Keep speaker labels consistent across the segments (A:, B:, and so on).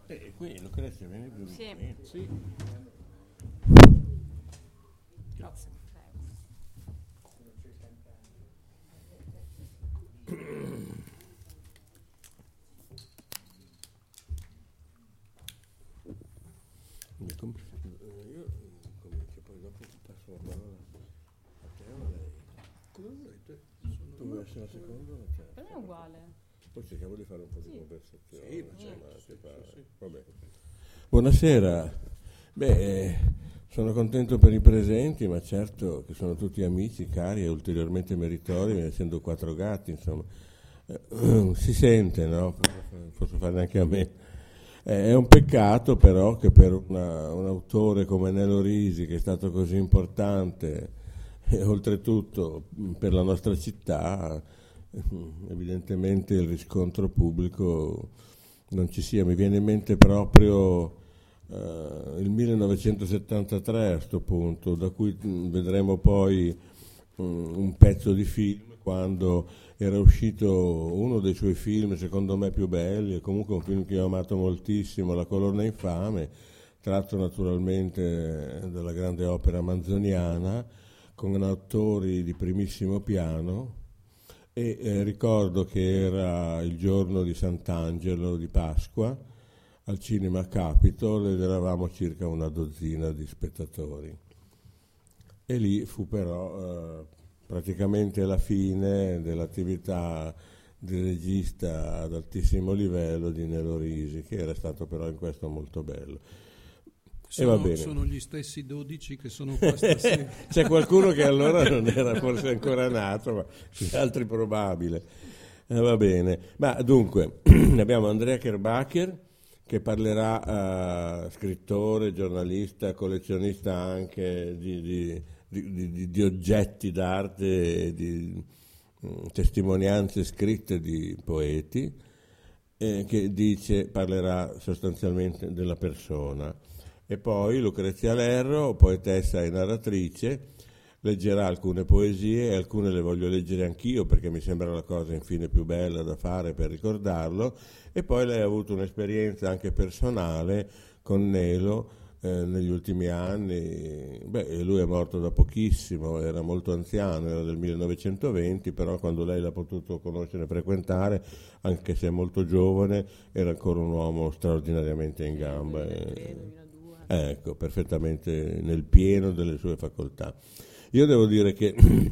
A: Qui Lucrezia, vieni più
B: Sì.
A: vicino.
C: Sì.
B: Grazie.
A: Io comincio, poi dopo passo la parola a te o a lei.
C: Come volete.
A: Tu vuoi essere la seconda o la terza?
B: Per me è uguale.
A: Poi cerchiamo di fare un po' di
B: Sì.
A: conversazione.
C: Sì, ma certo, sì.
A: Vabbè. Buonasera. Sono contento per i presenti, ma certo che sono tutti amici, cari e ulteriormente meritori, essendo 4 gatti, insomma. Si sente, no? Posso farne anche a me. È un peccato però che per un autore come Nello Risi, che è stato così importante, e oltretutto per la nostra città, evidentemente il riscontro pubblico non ci sia. Mi viene in mente proprio il 1973 a sto punto, da cui vedremo poi un pezzo di film, quando era uscito uno dei suoi film secondo me più belli, e comunque un film che ho amato moltissimo, La colonna infame, tratto naturalmente dalla grande opera manzoniana, con attori di primissimo piano. E ricordo che era il giorno di Sant'Angelo, di Pasqua, al Cinema Capitol, ed eravamo circa una dozzina di spettatori. E lì fu però praticamente la fine dell'attività di regista ad altissimo livello di Nello Risi, che era stato però in questo molto bello. E va bene.
C: Sono gli stessi 12 che sono qua stasera.
A: C'è qualcuno che allora non era forse ancora nato, ma gli altri probabile. Va bene. Ma dunque, abbiamo Andrea Kerbacher, che parlerà, scrittore, giornalista, collezionista anche di oggetti d'arte, di testimonianze scritte di poeti, che parlerà sostanzialmente della persona. E poi Lucrezia Lerro, poetessa e narratrice, leggerà alcune poesie, e alcune le voglio leggere anch'io perché mi sembra la cosa infine più bella da fare per ricordarlo. E poi lei ha avuto un'esperienza anche personale con Nelo negli ultimi anni. Lui è morto da pochissimo, era molto anziano, era del 1920, però quando lei l'ha potuto conoscere e frequentare, anche se è molto giovane, era ancora un uomo straordinariamente in gamba.
B: 2003-2002.
A: Ecco, perfettamente nel pieno delle sue facoltà. Io devo dire che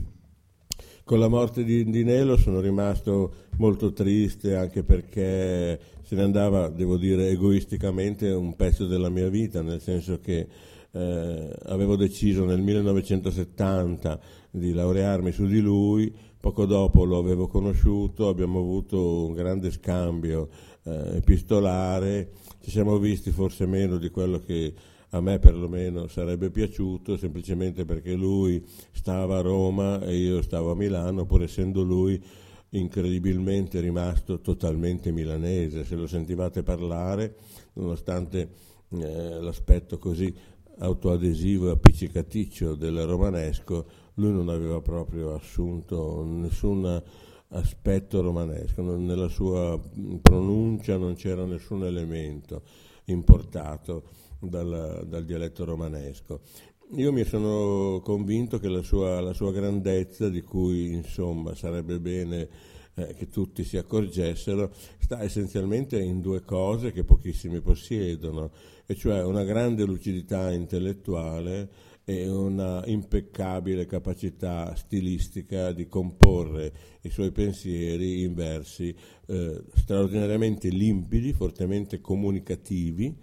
A: con la morte di Nelo sono rimasto molto triste, anche perché se ne andava, devo dire, egoisticamente un pezzo della mia vita, nel senso che avevo deciso nel 1970 di laurearmi su di lui, poco dopo lo avevo conosciuto, abbiamo avuto un grande scambio epistolare, ci siamo visti forse meno di quello che a me perlomeno sarebbe piaciuto, semplicemente perché lui stava a Roma e io stavo a Milano, pur essendo lui incredibilmente rimasto totalmente milanese. Se lo sentivate parlare, nonostante l'aspetto così autoadesivo e appiccicaticcio del romanesco, lui non aveva proprio assunto nessun aspetto romanesco, nella sua pronuncia non c'era nessun elemento importato dal dialetto romanesco. Io mi sono convinto che la sua grandezza, di cui insomma sarebbe bene che tutti si accorgessero, sta essenzialmente in due cose che pochissimi possiedono, e cioè una grande lucidità intellettuale e una impeccabile capacità stilistica di comporre i suoi pensieri in versi straordinariamente limpidi, fortemente comunicativi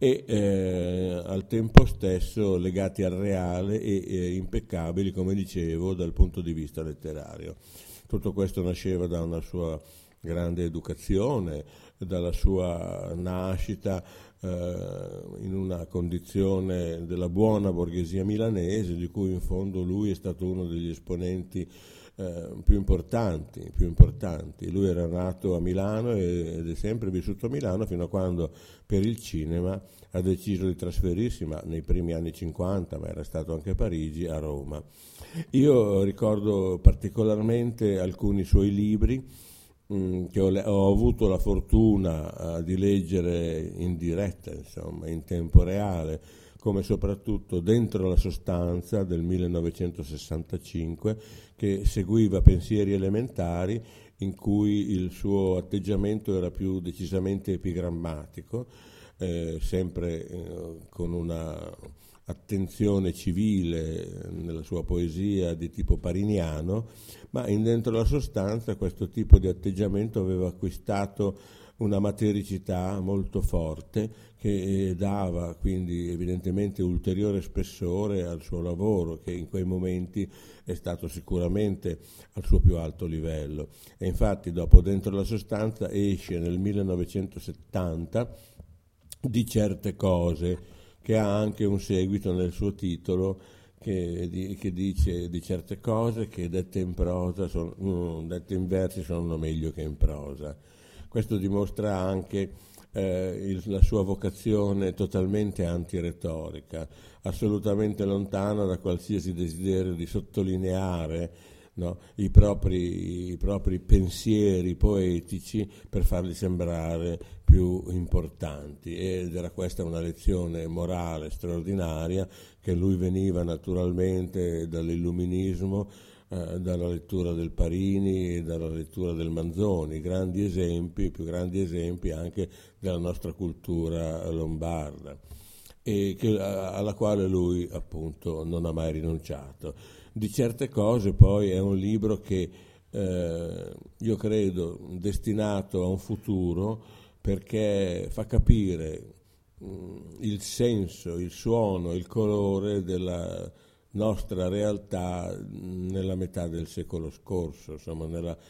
A: e al tempo stesso legati al reale e impeccabili, come dicevo, dal punto di vista letterario. Tutto questo nasceva da una sua grande educazione, dalla sua nascita in una condizione della buona borghesia milanese, di cui in fondo lui è stato uno degli esponenti più importanti. Lui era nato a Milano ed è sempre vissuto a Milano, fino a quando per il cinema ha deciso di trasferirsi, ma nei primi anni 50, ma era stato anche a Parigi, a Roma. Io ricordo particolarmente alcuni suoi libri, che ho avuto la fortuna di leggere in diretta, insomma, in tempo reale, come soprattutto Dentro la sostanza del 1965, che seguiva Pensieri elementari, in cui il suo atteggiamento era più decisamente epigrammatico, sempre con una attenzione civile nella sua poesia di tipo pariniano, ma in Dentro la sostanza questo tipo di atteggiamento aveva acquistato una matericità molto forte che dava quindi evidentemente ulteriore spessore al suo lavoro, che in quei momenti è stato sicuramente al suo più alto livello. E infatti dopo Dentro la sostanza esce nel 1970 Di certe cose, che ha anche un seguito nel suo titolo che dice di certe cose che dette in prosa dette in versi sono meglio che in prosa. Questo dimostra anche la sua vocazione totalmente antiretorica, assolutamente lontana da qualsiasi desiderio di sottolineare, no, i propri pensieri poetici per farli sembrare più importanti, ed era questa una lezione morale straordinaria, che lui veniva naturalmente dall'illuminismo, dalla lettura del Parini e dalla lettura del Manzoni, grandi esempi, più grandi esempi anche della nostra cultura lombarda, e alla quale lui appunto non ha mai rinunciato. Di certe cose poi è un libro che io credo destinato a un futuro, perché fa capire il senso, il suono, il colore della nostra realtà nella metà del secolo scorso, insomma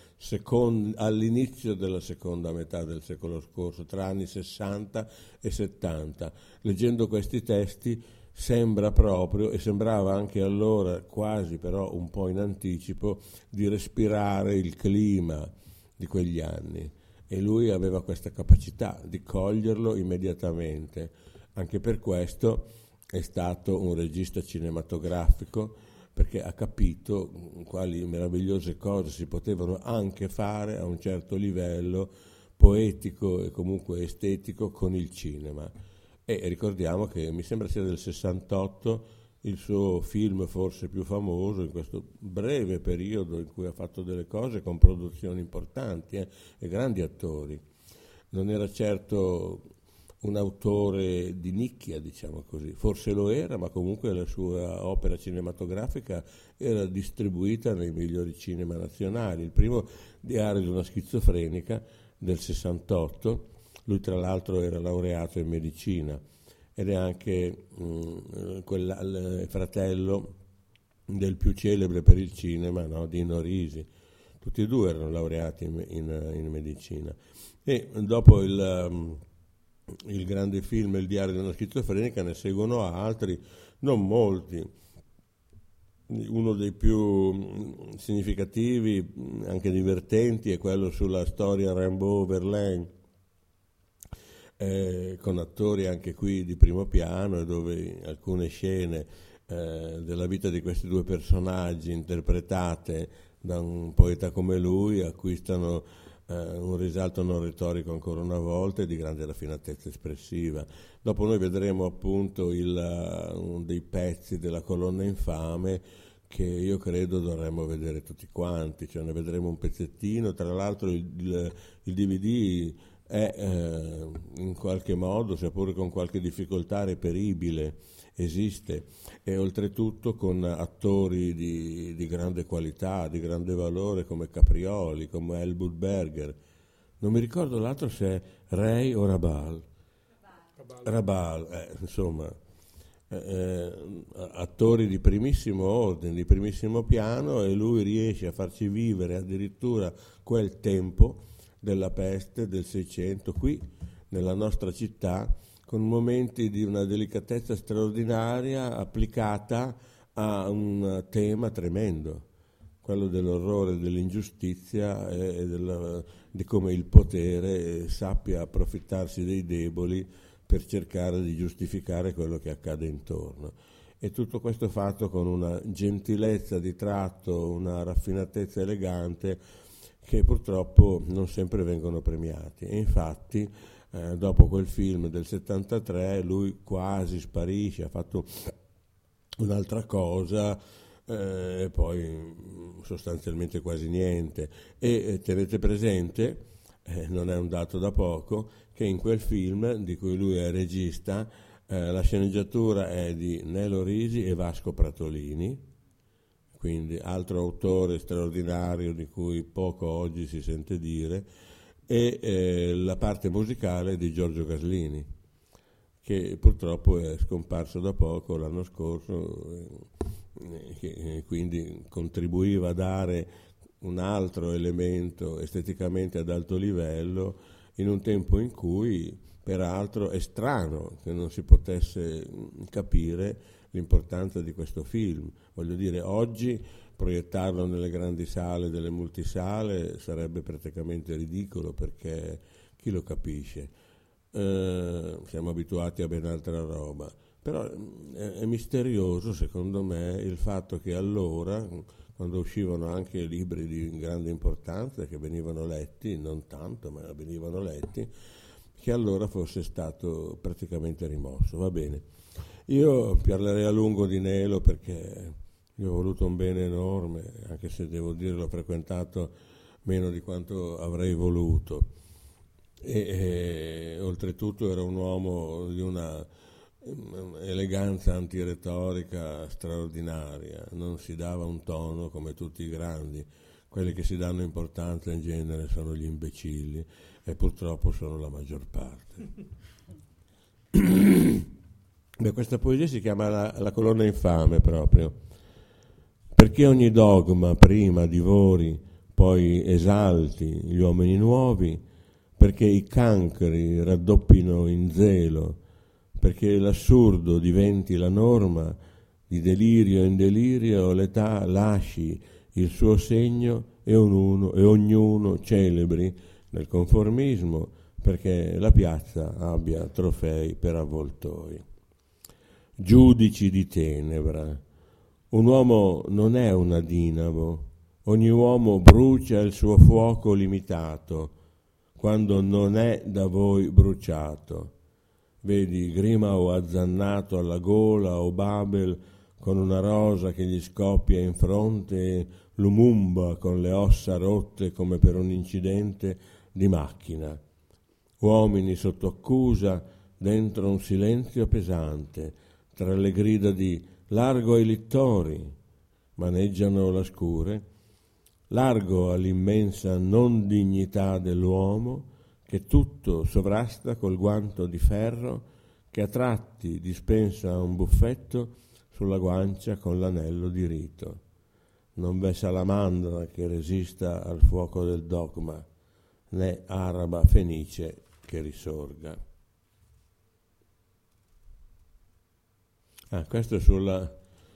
A: all'inizio della seconda metà del secolo scorso, tra anni 60 e 70. Leggendo questi testi sembra proprio, e sembrava anche allora quasi però un po' in anticipo, di respirare il clima di quegli anni, e lui aveva questa capacità di coglierlo immediatamente. Anche per questo è stato un regista cinematografico, perché ha capito quali meravigliose cose si potevano anche fare a un certo livello poetico e comunque estetico con il cinema. E ricordiamo che mi sembra sia del 68 il suo film forse più famoso in questo breve periodo in cui ha fatto delle cose con produzioni importanti e grandi attori. Non era certo un autore di nicchia, diciamo così, forse lo era, ma comunque la sua opera cinematografica era distribuita nei migliori cinema nazionali. Il primo, Diario di una schizofrenica, del 68, lui tra l'altro era laureato in medicina ed è anche il fratello del più celebre per il cinema, no, Dino Risi. Tutti e due erano laureati in medicina. E dopo il grande film Il diario di una schizofrenica ne seguono altri, non molti. Uno dei più significativi, anche divertenti, è quello sulla storia Rimbaud-Verlaine, con attori anche qui di primo piano, e dove alcune scene della vita di questi due personaggi interpretate da un poeta come lui acquistano un risalto non retorico ancora una volta e di grande raffinatezza espressiva. Dopo noi vedremo appunto uno dei pezzi della Colonna infame, che io credo dovremmo vedere tutti quanti, cioè ne vedremo un pezzettino. Tra l'altro il DVD è in qualche modo, seppure con qualche difficoltà, reperibile, esiste, e oltretutto con attori di grande qualità, di grande valore, come Caprioli, come Elwood Berger. Non mi ricordo l'altro se è Ray o Rabal. Rabal, insomma, attori di primissimo ordine, di primissimo piano, e lui riesce a farci vivere addirittura quel tempo della peste del Seicento qui nella nostra città, con momenti di una delicatezza straordinaria applicata a un tema tremendo, quello dell'orrore, dell'ingiustizia e di come il potere sappia approfittarsi dei deboli per cercare di giustificare quello che accade intorno. E tutto questo fatto con una gentilezza di tratto, una raffinatezza elegante che purtroppo non sempre vengono premiati. E infatti dopo quel film del 73 lui quasi sparisce, ha fatto un'altra cosa e poi sostanzialmente quasi niente. E tenete presente, non è un dato da poco, che in quel film di cui lui è regista la sceneggiatura è di Nelo Risi e Vasco Pratolini, quindi altro autore straordinario di cui poco oggi si sente dire, e la parte musicale di Giorgio Gaslini, che purtroppo è scomparso da poco, l'anno scorso, che quindi contribuiva a dare un altro elemento esteticamente ad alto livello in un tempo in cui peraltro è strano che non si potesse capire l'importanza di questo film. Voglio dire, oggi proiettarlo nelle grandi sale delle multisale sarebbe praticamente ridicolo, perché chi lo capisce? Siamo abituati a ben altra roba, però è misterioso secondo me il fatto che allora, quando uscivano anche libri di grande importanza che venivano letti, non tanto ma venivano letti, che allora fosse stato praticamente rimosso. Va bene, io parlerei a lungo di Nelo perché gli ho voluto un bene enorme, anche se devo dire l'ho frequentato meno di quanto avrei voluto. E oltretutto era un uomo di una eleganza antiretorica straordinaria, non si dava un tono come tutti i grandi. Quelli che si danno importanza in genere sono gli imbecilli e purtroppo sono la maggior parte. Beh, questa poesia si chiama la colonna infame proprio, perché ogni dogma prima divori, poi esalti gli uomini nuovi, perché i cancri raddoppino in zelo, perché l'assurdo diventi la norma, di delirio in delirio l'età lasci il suo segno e ognuno celebri nel conformismo, perché la piazza abbia trofei per avvoltoi. Giudici di tenebra, un uomo non è una dinamo, ogni uomo brucia il suo fuoco limitato, quando non è da voi bruciato. Vedi Grimao azzannato alla gola o Babel con una rosa che gli scoppia in fronte, Lumumba con le ossa rotte come per un incidente di macchina. Uomini sotto accusa dentro un silenzio pesante, tra le grida di largo ai littori, maneggiano la scure, largo all'immensa non dignità dell'uomo che tutto sovrasta col guanto di ferro che a tratti dispensa un buffetto sulla guancia con l'anello di rito. Non v'è salamandra che resista al fuoco del dogma, né araba fenice che risorga. Questo è sulla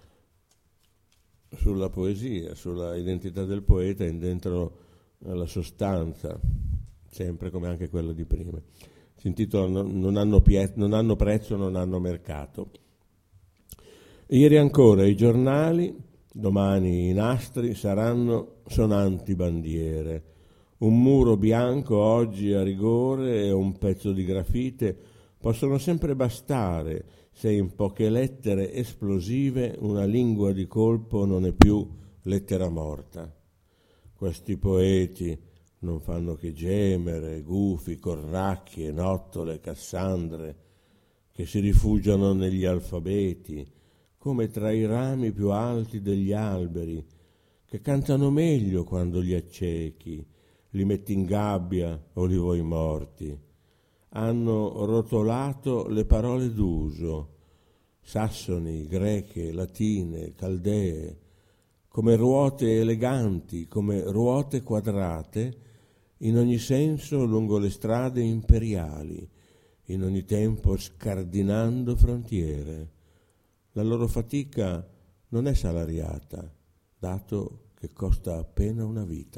A: poesia, sulla identità del poeta in dentro la sostanza, sempre come anche quella di prima. Si intitola non hanno prezzo, non hanno mercato. Ieri ancora i giornali, domani i nastri saranno sonanti bandiere. Un muro bianco oggi a rigore e un pezzo di grafite possono sempre bastare se in poche lettere esplosive una lingua di colpo non è più lettera morta. Questi poeti non fanno che gemere, gufi, cornacchie, nottole, cassandre, che si rifugiano negli alfabeti, come tra i rami più alti degli alberi, che cantano meglio quando li accechi, li metti in gabbia o li vuoi morti. Hanno rotolato le parole d'uso, sassoni, greche, latine, caldee, come ruote eleganti, come ruote quadrate, in ogni senso lungo le strade imperiali, in ogni tempo scardinando frontiere. La loro fatica non è salariata, dato che costa appena una vita.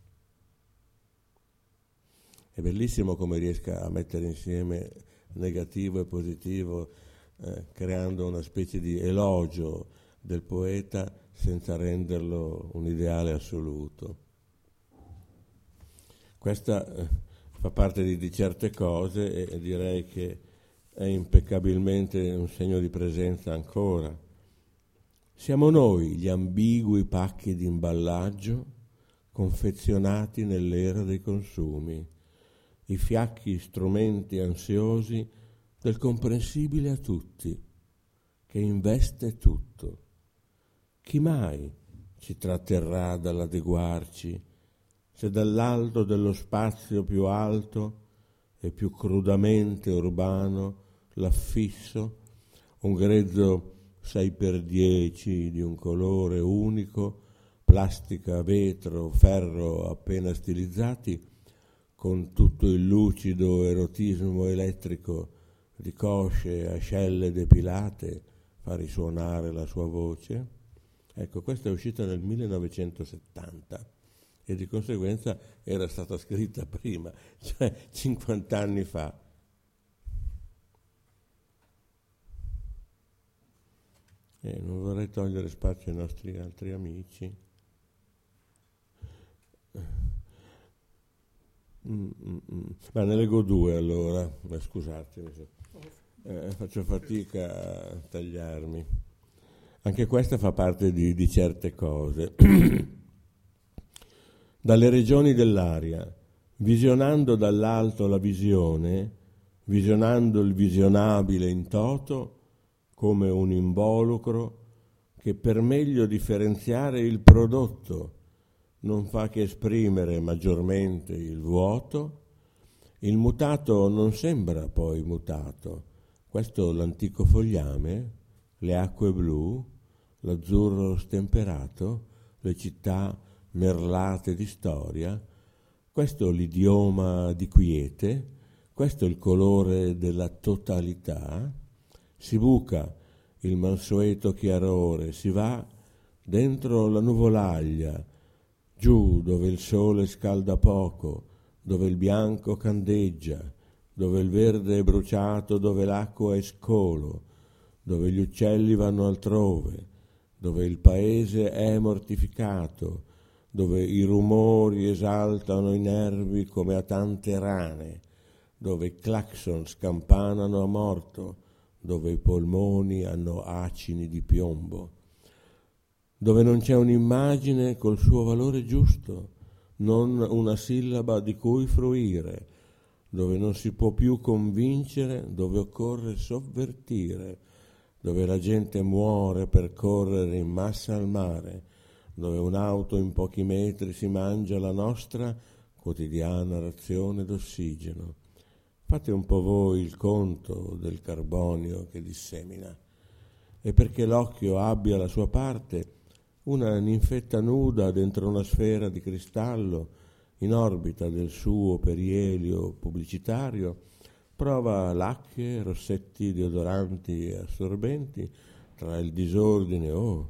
A: È bellissimo come riesca a mettere insieme negativo e positivo, creando una specie di elogio del poeta senza renderlo un ideale assoluto. Questa fa parte di certe cose e direi che è impeccabilmente un segno di presenza ancora. Siamo noi gli ambigui pacchi di imballaggio confezionati nell'era dei consumi, i fiacchi strumenti ansiosi del comprensibile a tutti, che investe tutto. Chi mai ci tratterrà dall'adeguarci, se dall'alto dello spazio più alto e più crudamente urbano l'affisso, un grezzo 6x10 di un colore unico, plastica, vetro, ferro appena stilizzati, con tutto il lucido erotismo elettrico di cosce e ascelle depilate, fa risuonare la sua voce. Ecco, questa è uscita nel 1970 e di conseguenza era stata scritta prima, cioè 50 anni fa. Non vorrei togliere spazio ai nostri altri amici. Ma ne leggo due allora, scusatemi, faccio fatica a tagliarmi. Anche questa fa parte di certe cose. Dalle regioni dell'aria, visionando dall'alto la visione, visionando il visionabile in toto, come un involucro che per meglio differenziare il prodotto non fa che esprimere maggiormente il vuoto, il mutato non sembra poi mutato. Questo l'antico fogliame, le acque blu, l'azzurro stemperato, le città merlate di storia, questo l'idioma di quiete, questo il colore della totalità. Si buca il mansueto chiarore, si va dentro la nuvolaglia, giù dove il sole scalda poco, dove il bianco candeggia, dove il verde è bruciato, dove l'acqua è scolo, dove gli uccelli vanno altrove, dove il paese è mortificato, dove i rumori esaltano i nervi come a tante rane, dove i clacson scampanano a morto, dove i polmoni hanno acini di piombo, dove non c'è un'immagine col suo valore giusto, non una sillaba di cui fruire, dove non si può più convincere, dove occorre sovvertire, dove la gente muore per correre in massa al mare, dove un'auto in pochi metri si mangia la nostra quotidiana razione d'ossigeno. Fate un po' voi il conto del carbonio che dissemina. E perché l'occhio abbia la sua parte, una ninfetta nuda dentro una sfera di cristallo in orbita del suo perielio pubblicitario prova lacche, rossetti, deodoranti e assorbenti tra il disordine,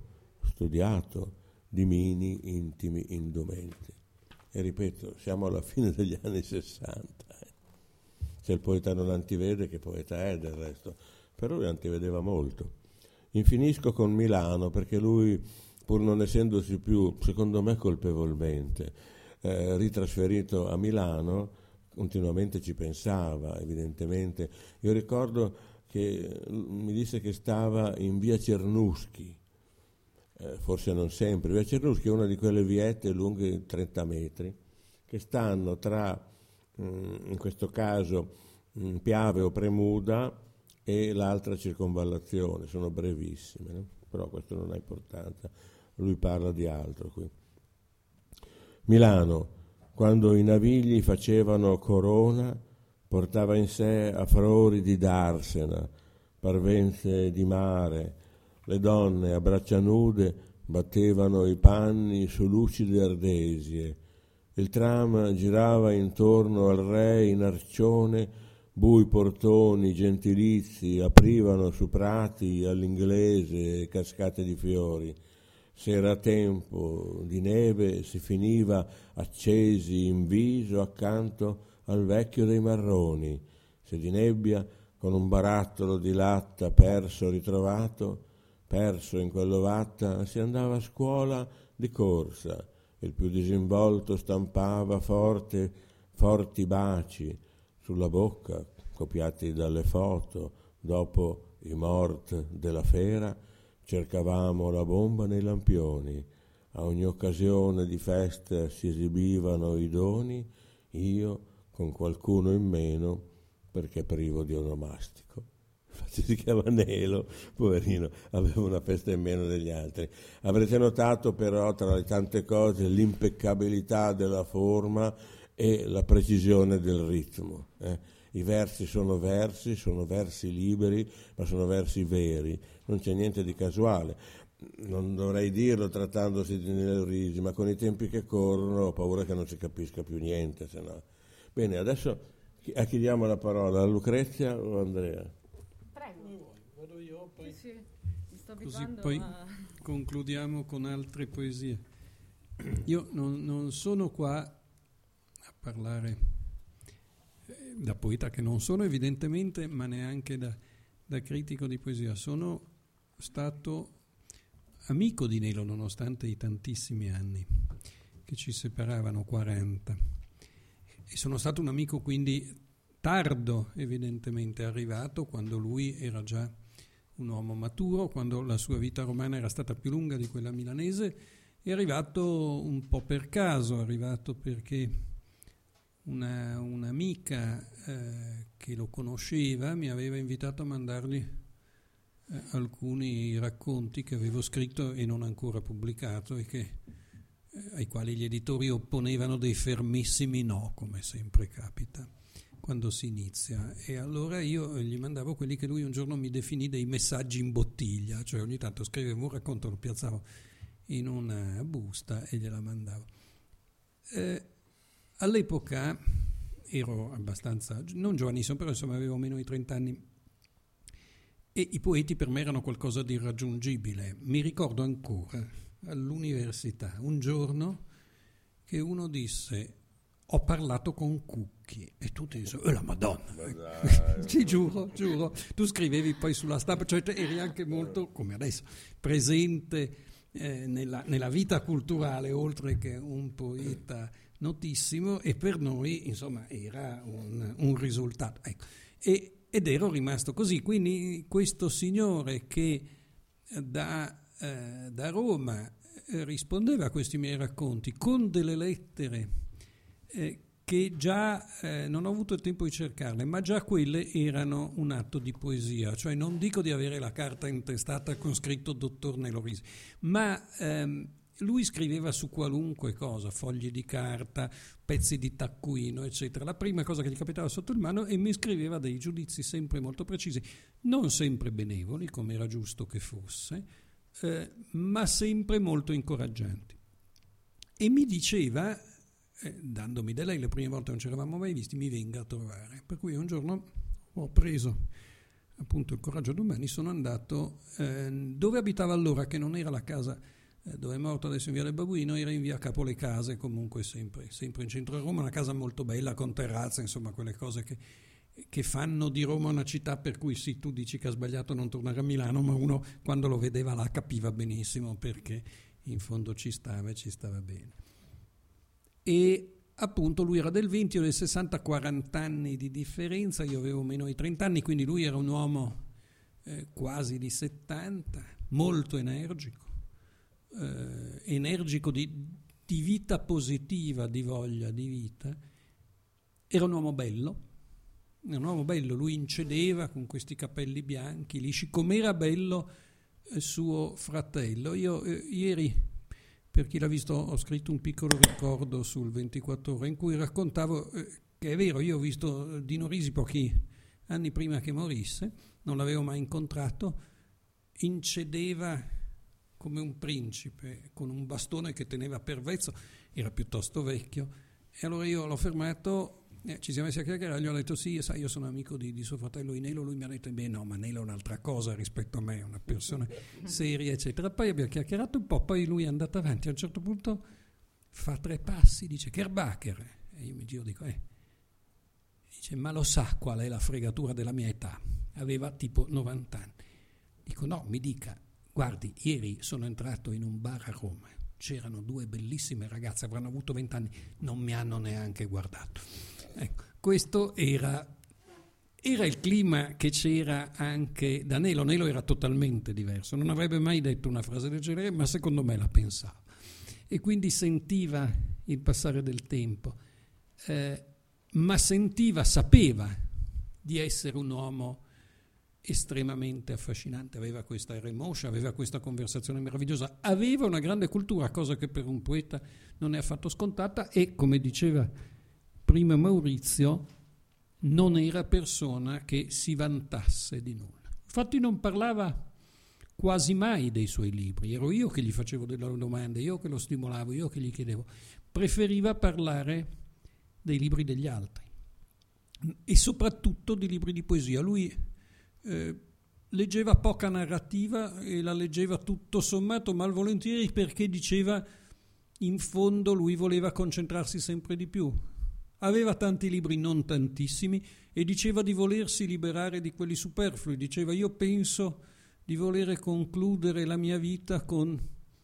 A: studiato, di mini intimi indumenti. E ripeto, siamo alla fine degli anni 60. Se il poeta non antivede, che poeta è del resto? Però lui antivedeva molto. Infinisco con Milano, perché lui, pur non essendosi più, secondo me colpevolmente, ritrasferito a Milano, continuamente ci pensava, evidentemente. Io ricordo che mi disse che stava in via Cernuschi, forse non sempre. Via Cernuschi è una di quelle viette lunghe 30 metri, che stanno tra, in questo caso, Piave o Premuda e l'altra circonvallazione, sono brevissime, no? Però questo non ha importanza, lui parla di altro qui. Milano, quando i navigli facevano corona, portava in sé afrori di darsena, parvenze di mare, le donne a braccia nude battevano i panni su lucide ardesie, il tram girava intorno al re in arcione, bui portoni gentilizi aprivano su prati all'inglese cascate di fiori. Se era tempo di neve si finiva accesi in viso accanto al vecchio dei marroni, se di nebbia con un barattolo di latta perso ritrovato, perso in quell'ovatta, si andava a scuola di corsa. Il più disinvolto stampava forte forti baci sulla bocca, copiati dalle foto, dopo i mort della fera, cercavamo la bomba nei lampioni, a ogni occasione di festa si esibivano i doni, io con qualcuno in meno perché privo di onomastico. Infatti si chiama Nelo, poverino, aveva una festa in meno degli altri. Avrete notato però tra le tante cose l'impeccabilità della forma e la precisione del ritmo. I versi sono versi liberi, ma sono versi veri, non c'è niente di casuale. Non dovrei dirlo trattandosi di Nelo Risi, ma con i tempi che corrono ho paura che non si capisca più niente, se no. Bene, adesso a chi diamo la parola? A Lucrezia o a Andrea?
B: Prego.
C: Vado io, poi
B: Sì, mi sto
C: così
B: abituando
C: poi
B: a...
C: concludiamo con altre poesie. Io non sono qua a parlare da poeta che non sono evidentemente, ma neanche da critico di poesia. Sono stato amico di Nelo nonostante i tantissimi anni che ci separavano, 40, e sono stato un amico quindi tardo, evidentemente arrivato quando lui era già un uomo maturo, quando la sua vita romana era stata più lunga di quella milanese. È arrivato un po' per caso, è arrivato perché un'amica che lo conosceva mi aveva invitato a mandargli alcuni racconti che avevo scritto e non ancora pubblicato e ai quali gli editori opponevano dei fermissimi no, come sempre capita quando si inizia. E allora io gli mandavo quelli che lui un giorno mi definì dei messaggi in bottiglia, cioè ogni tanto scrivevo un racconto, lo piazzavo in una busta e gliela mandavo. All'epoca ero abbastanza, non giovanissimo, però insomma avevo meno di 30 anni e i poeti per me erano qualcosa di irraggiungibile. Mi ricordo ancora all'università un giorno che uno disse: ho parlato con Cucchi, e tutti dissero la Madonna. Ci giuro, tu scrivevi poi sulla stampa, cioè eri anche molto, come adesso, presente nella vita culturale, oltre che un poeta notissimo, e per noi insomma era un risultato, ecco. Ed ero rimasto così. Quindi questo signore che da Roma rispondeva a questi miei racconti con delle lettere che già non ho avuto il tempo di cercarle, ma già quelle erano un atto di poesia. Cioè non dico di avere la carta intestata con scritto dottor Nelo Risi, ma lui scriveva su qualunque cosa, fogli di carta, pezzi di taccuino, eccetera. La prima cosa che gli capitava sotto il mano, e mi scriveva dei giudizi sempre molto precisi, non sempre benevoli, come era giusto che fosse, ma sempre molto incoraggianti. E mi diceva, dandomi da lei, le prime volte non ci eravamo mai visti, mi venga a trovare. Per cui un giorno ho preso appunto il coraggio domani, sono andato dove abitava allora, che non era la casa dove è morto adesso in via del Babuino, era in via Capo le Case, comunque sempre in centro a Roma, una casa molto bella con terrazza, insomma quelle cose che fanno di Roma una città per cui sì, tu dici che ha sbagliato non tornare a Milano, ma uno quando lo vedeva là capiva benissimo perché in fondo ci stava bene. E appunto lui era del 20, io del 60, 40 anni di differenza, io avevo meno di 30 anni, quindi lui era un uomo quasi di 70, molto energico di vita positiva, di voglia di vita. Era un uomo bello, lui incedeva con questi capelli bianchi, lisci, com'era bello suo fratello. Io ieri, per chi l'ha visto, ho scritto un piccolo ricordo sul 24 Ore in cui raccontavo che è vero, io ho visto Dino Risi pochi anni prima che morisse, non l'avevo mai incontrato, incedeva come un principe, con un bastone che teneva per vezzo, era piuttosto vecchio, e allora io l'ho fermato, ci siamo messi a chiacchierare, gli ho detto sì, sai, io sono amico di suo fratello Nelo, lui mi ha detto beh no, ma Nelo è un'altra cosa rispetto a me, è una persona seria, eccetera. Poi abbiamo chiacchierato un po', poi lui è andato avanti, a un certo punto fa 3 passi, dice Kerbacher, e io mi giro e dico dice ma lo sa qual è la fregatura della mia età? Aveva tipo 90 anni. Dico no, mi dica. Guardi, ieri sono entrato in un bar a Roma, c'erano 2 bellissime ragazze, avranno avuto 20 anni, non mi hanno neanche guardato. Ecco, questo era il clima che c'era anche da Nelo. Nelo era totalmente diverso, non avrebbe mai detto una frase del genere, ma secondo me la pensava. E quindi sentiva il passare del tempo, ma sapeva di essere un uomo estremamente affascinante, aveva questa emotion, aveva questa conversazione meravigliosa, aveva una grande cultura, cosa che per un poeta non è affatto scontata, e come diceva prima Maurizio, non era persona che si vantasse di nulla. Infatti non parlava quasi mai dei suoi libri, ero io che gli facevo delle domande, io che lo stimolavo, io che gli chiedevo. Preferiva parlare dei libri degli altri e soprattutto di libri di poesia. Lui leggeva poca narrativa e la leggeva tutto sommato malvolentieri, perché diceva in fondo lui voleva concentrarsi sempre di più. Aveva tanti libri, non tantissimi, e diceva di volersi liberare di quelli superflui. Diceva: io penso di volere concludere la mia vita con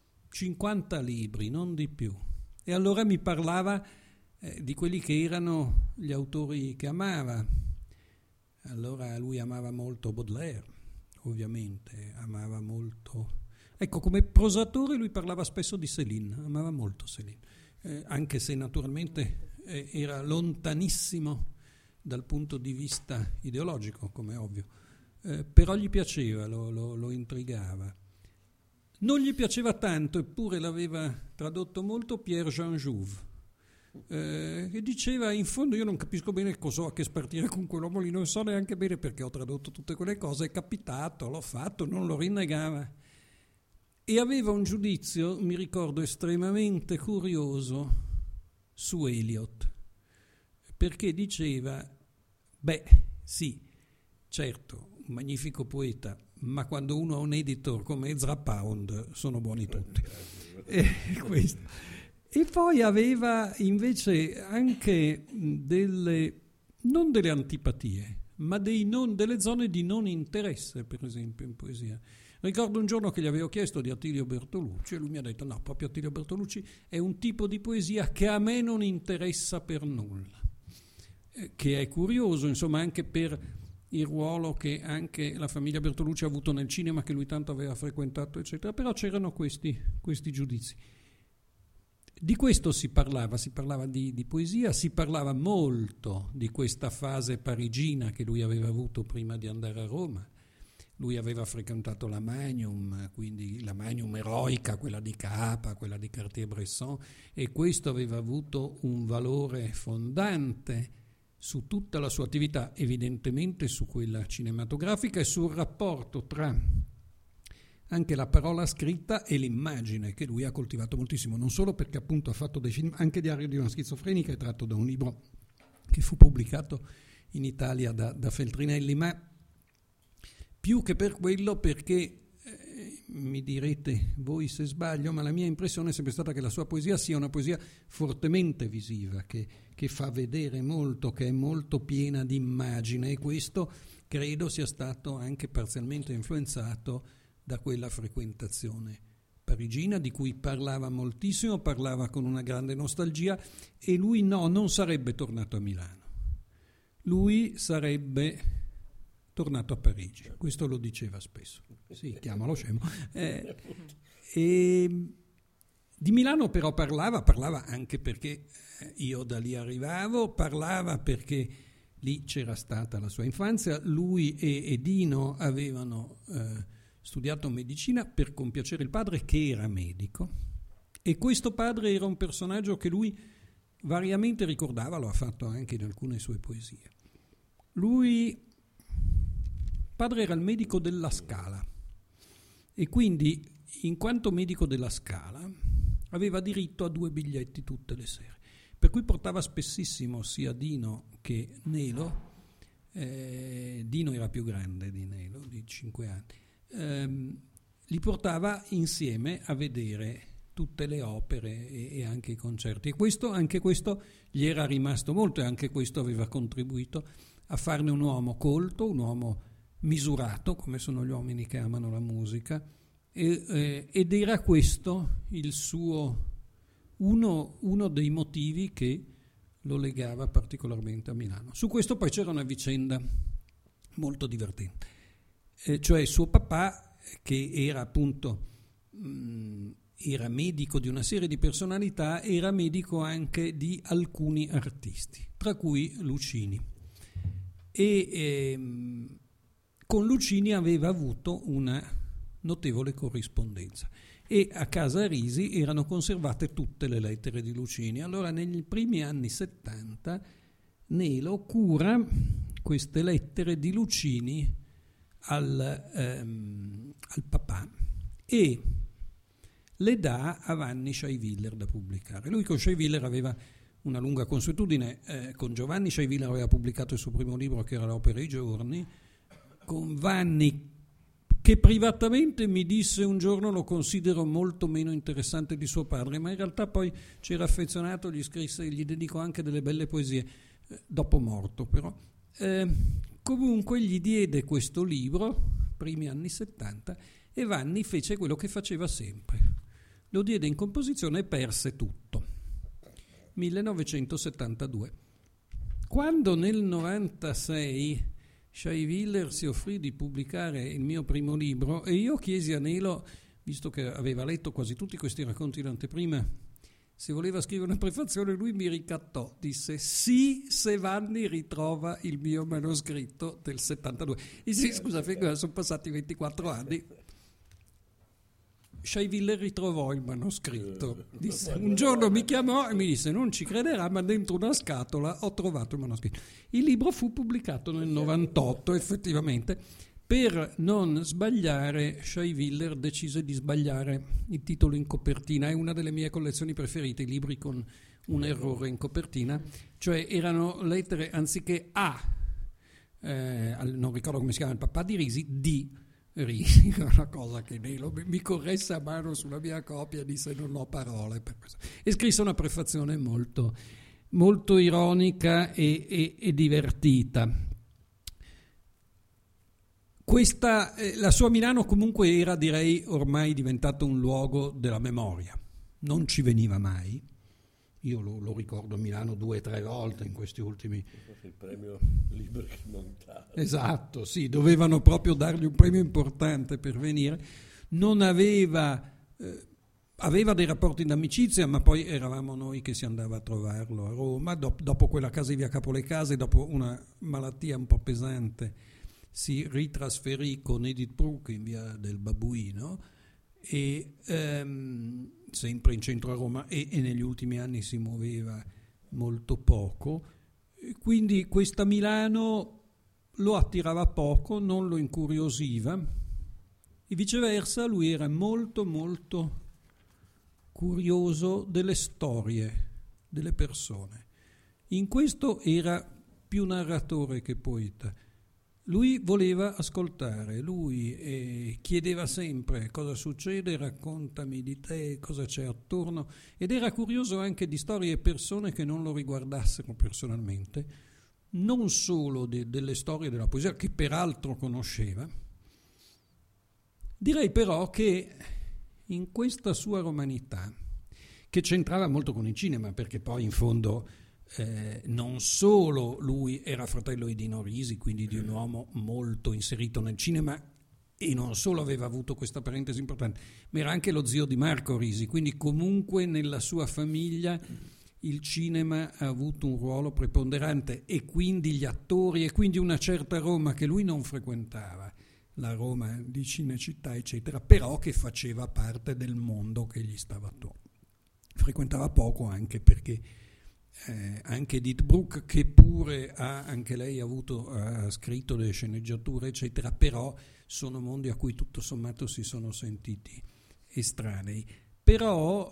C: 50 libri, non di più. E allora mi parlava di quelli che erano gli autori che amava. Allora lui amava molto Baudelaire, ovviamente, amava molto... Ecco, come prosatore lui parlava spesso di Céline, amava molto Céline, anche se naturalmente era lontanissimo dal punto di vista ideologico, come è ovvio, però gli piaceva, lo intrigava. Non gli piaceva tanto, eppure l'aveva tradotto molto, Pierre-Jean Jouve, che diceva: in fondo io non capisco bene cosa ho a che spartire con quell'uomo lì, non so neanche bene perché ho tradotto tutte quelle cose, è capitato, l'ho fatto, non lo rinnegava. E aveva un giudizio, mi ricordo, estremamente curioso su Eliot, perché diceva: beh, sì, certo, un magnifico poeta, ma quando uno ha un editor come Ezra Pound sono buoni tutti. Questo. E poi aveva invece anche non delle antipatie, ma delle zone di non interesse, per esempio, in poesia. Ricordo un giorno che gli avevo chiesto di Attilio Bertolucci e lui mi ha detto: no, proprio Attilio Bertolucci è un tipo di poesia che a me non interessa per nulla, che è curioso, insomma, anche per il ruolo che anche la famiglia Bertolucci ha avuto nel cinema, che lui tanto aveva frequentato, eccetera. Però c'erano questi giudizi. Di questo si parlava di poesia, si parlava molto di questa fase parigina che lui aveva avuto prima di andare a Roma. Lui aveva frequentato la Magnum, quindi la Magnum eroica, quella di Capa, quella di Cartier-Bresson, e questo aveva avuto un valore fondante su tutta la sua attività, evidentemente su quella cinematografica e sul rapporto tra anche la parola scritta e l'immagine, che lui ha coltivato moltissimo, non solo perché appunto ha fatto dei film, anche Diario di una schizofrenica è tratto da un libro che fu pubblicato in Italia da Feltrinelli, ma più che per quello perché, mi direte voi se sbaglio, ma la mia impressione è sempre stata che la sua poesia sia una poesia fortemente visiva, che fa vedere molto, che è molto piena di immagine, e questo credo sia stato anche parzialmente influenzato da quella frequentazione parigina di cui parlava moltissimo, parlava con una grande nostalgia, e lui non sarebbe tornato a Milano, lui sarebbe tornato a Parigi, questo lo diceva spesso, sì, chiamalo scemo. E di Milano però parlava anche perché io da lì arrivavo, parlava perché lì c'era stata la sua infanzia, lui e Dino avevano studiato medicina per compiacere il padre, che era medico, e questo padre era un personaggio che lui variamente ricordava, lo ha fatto anche in alcune sue poesie. Padre era il medico della Scala, e quindi, in quanto medico della Scala, aveva diritto a 2 biglietti tutte le sere, per cui portava spessissimo sia Dino che Nelo. Dino era più grande di Nelo, di 5 anni. Li portava insieme a vedere tutte le opere e anche i concerti, e anche questo gli era rimasto molto, e anche questo aveva contribuito a farne un uomo colto, un uomo misurato, come sono gli uomini che amano la musica, ed era questo il suo uno dei motivi che lo legava particolarmente a Milano. Su questo poi c'era una vicenda molto divertente, cioè suo papà, che era appunto era medico di una serie di personalità, era medico anche di alcuni artisti, tra cui Lucini, e con Lucini aveva avuto una notevole corrispondenza, e a casa Risi erano conservate tutte le lettere di Lucini. Allora nei primi anni 70 Nelo cura queste lettere di Lucini al papà e le dà a Vanni Scheiviller da pubblicare. Lui con Scheiviller aveva una lunga consuetudine, con Giovanni Scheiviller aveva pubblicato il suo primo libro, che era L'opera e i giorni, con Vanni, che privatamente mi disse un giorno lo considero molto meno interessante di suo padre, ma in realtà poi c'era affezionato, gli scrisse, gli dedicò anche delle belle poesie, dopo morto però. Comunque gli diede questo libro, primi anni 70, e Vanni fece quello che faceva sempre, lo diede in composizione e perse tutto. 1972. Quando nel 96 Scheiviller si offrì di pubblicare il mio primo libro, e io chiesi a Nelo, visto che aveva letto quasi tutti questi racconti in anteprima, se voleva scrivere una prefazione, lui mi ricattò, disse sì, se Vanni ritrova il mio manoscritto del 72. E sì, scusa, sono passati 24 anni. Scheiviller ritrovò il manoscritto. Un giorno mi chiamò e mi disse: non ci crederà, ma dentro una scatola ho trovato il manoscritto. Il libro fu pubblicato nel 98, effettivamente. Per non sbagliare, Scheiviller decise di sbagliare il titolo in copertina. È una delle mie collezioni preferite, i libri con un errore in copertina, cioè erano lettere anziché A, non ricordo come si chiama il papà di Risi, D. Risi, una cosa che mi corresse a mano sulla mia copia, disse non ho parole per questo, e scrisse una prefazione molto, molto ironica e divertita. La sua Milano comunque era, direi, ormai diventato un luogo della memoria, non ci veniva mai. Io lo ricordo a Milano 2 o 3 volte in questi ultimi...
A: Il premio Libri Montano.
C: Esatto, sì, dovevano proprio dargli un premio importante per venire. Non aveva dei rapporti d'amicizia, ma poi eravamo noi che si andava a trovarlo a Roma. Dopo quella casa di via Capolecase, dopo una malattia un po' pesante, si ritrasferì con Edith Bruck in via del Babuino, e sempre in centro a Roma, e negli ultimi anni si muoveva molto poco, e quindi questa Milano lo attirava poco, non lo incuriosiva, e viceversa lui era molto molto curioso delle storie delle persone. In questo era più narratore che poeta. Lui voleva ascoltare, lui chiedeva sempre cosa succede, raccontami di te, cosa c'è attorno, ed era curioso anche di storie e persone che non lo riguardassero personalmente, non solo delle storie della poesia, che peraltro conosceva. Direi però che in questa sua romanità, che c'entrava molto con il cinema, perché poi in fondo... non solo lui era fratello di Dino Risi, quindi di un uomo molto inserito nel cinema, e non solo aveva avuto questa parentesi importante, ma era anche lo zio di Marco Risi, quindi comunque nella sua famiglia il cinema ha avuto un ruolo preponderante, e quindi gli attori, e quindi una certa Roma che lui non frequentava, la Roma di Cinecittà eccetera, però che faceva parte del mondo che gli stava attorno. Frequentava poco anche perché anche Edith Bruck, che pure anche lei ha scritto delle sceneggiature eccetera, però sono mondi a cui tutto sommato si sono sentiti estranei. Però